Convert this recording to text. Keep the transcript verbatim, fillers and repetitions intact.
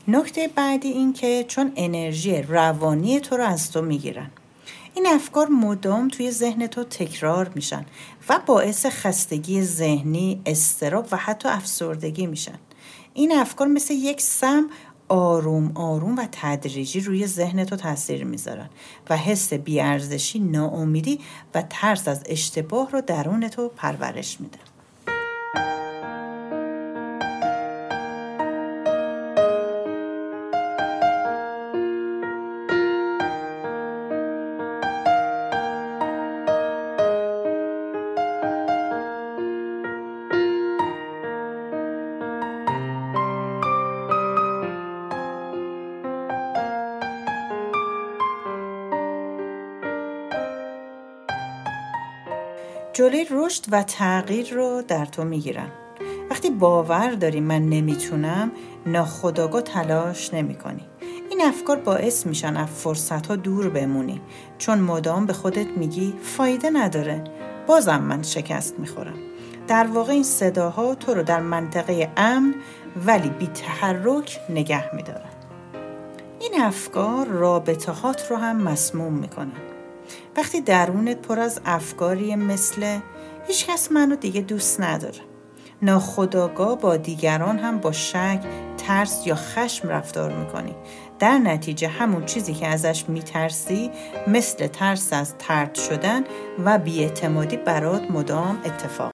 نکته بعدی این که چون انرژی روانی تو رو از تو میگیرن. این افکار مدام توی ذهن تو تکرار میشن و باعث خستگی ذهنی، اضطراب و حتی افسردگی میشن. این افکار مثل یک سم آروم آروم و تدریجی روی ذهن تو تاثیر میذارن و حس بی‌ارزشی، ناامیدی و ترس از اشتباه رو درون تو پرورش میدن. جلوی رشد و تغییر رو در تو میگیرن. وقتی باور داری من نمیتونم، ناخودآگاه تلاش نمیکنی. این افکار باعث میشن از فرصت‌ها دور بمونی، چون مدام به خودت میگی فایده نداره، بازم من شکست میخورم. در واقع این صداها تو رو در منطقه امن ولی بی تحرک نگه میدارن. این افکار رابطه‌هات رو هم مسموم میکنن. وقتی درونت پر از افکاری مثل هیچ کس منو دیگه دوست نداره، ناخودآگاه با دیگران هم با شک، ترس یا خشم رفتار میکنی. در نتیجه همون چیزی که ازش میترسی، مثل ترس از طرد شدن و بی‌اعتمادی برات مدام اتفاق